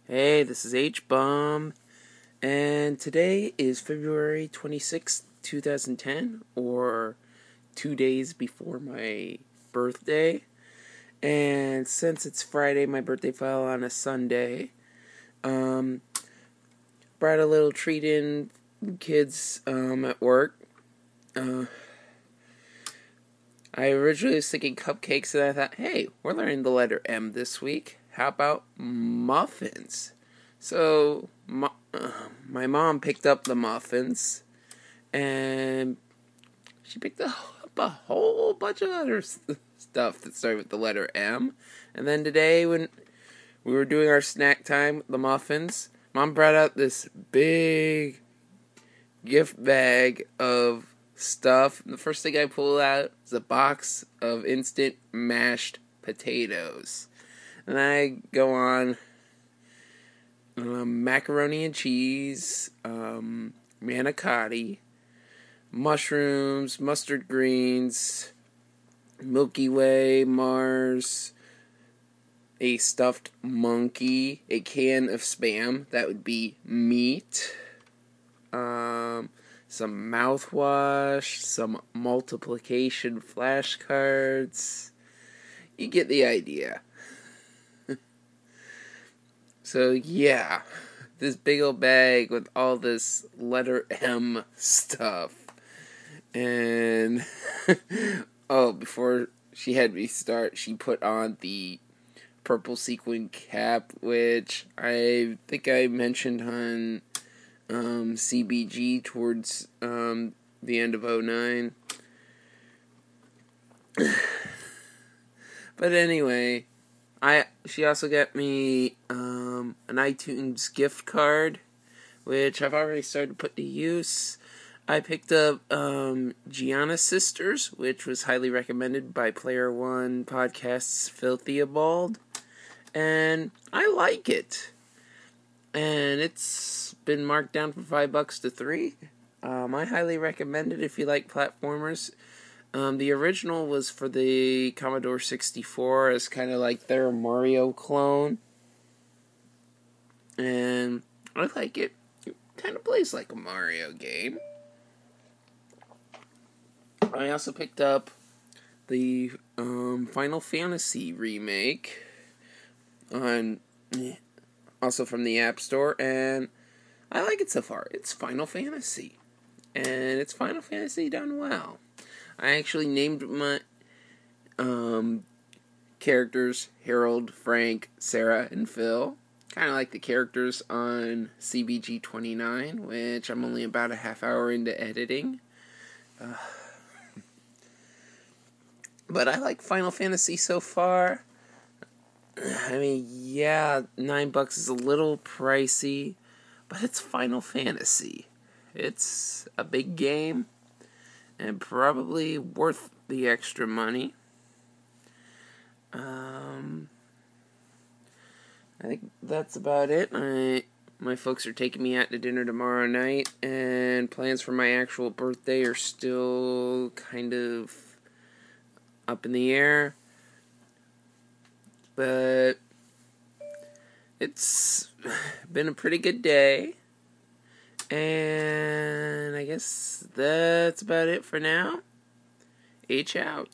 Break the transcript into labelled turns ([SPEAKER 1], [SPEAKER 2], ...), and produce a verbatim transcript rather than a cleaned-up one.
[SPEAKER 1] Hey, this is H-Bomb, and today is February twenty-sixth, twenty ten, or two days before my birthday. And since it's Friday, my birthday fell on a Sunday. Um, brought a little treat in, kids um, at work. Uh, I originally was thinking cupcakes, and I thought, hey, we're learning the letter M this week. How about muffins? So, my, uh, my mom picked up the muffins, and she picked up a whole bunch of other st- stuff that started with the letter M. And then today, when we were doing our snack time, the muffins, Mom brought out this big gift bag of stuff. And the first thing I pulled out is a box of instant mashed potatoes. And I go on um, macaroni and cheese, um, manicotti, mushrooms, mustard greens, Milky Way, Mars, a stuffed monkey, a can of Spam, that would be meat, um, some mouthwash, some multiplication flashcards. You get the idea. So, yeah, this big old bag with all this letter M stuff. And, oh, before she had me start, she put on the purple sequin cap, which I think I mentioned on um, C B G towards um, the end of oh nine. But anyway, I she also got me um, an iTunes gift card, which I've already started to put to use. I picked up um, Gianna Sisters, which was highly recommended by Player One Podcast's Filthy Bald, and I like it. And it's been marked down from five bucks to three. Um, I highly recommend it if you like platformers. Um, the original was for the Commodore sixty-four as kind of like their Mario clone. And I like it. It kind of plays like a Mario game. I also picked up the um, Final Fantasy remake on also from the App Store, and I like it so far. It's Final Fantasy, and it's Final Fantasy done well. I actually named my um, characters Harold, Frank, Sarah, and Phil. Kind of like the characters on C B G twenty-nine, which I'm only about a half hour into editing. Uh, but I like Final Fantasy so far. I mean, yeah, nine bucks is a little pricey, but it's Final Fantasy. It's a big game, and probably worth the extra money. Um, I think that's about it. I, my folks are taking me out to dinner tomorrow night, and plans for my actual birthday are still kind of up in the air. But it's been a pretty good day. And I guess that's about it for now. H out.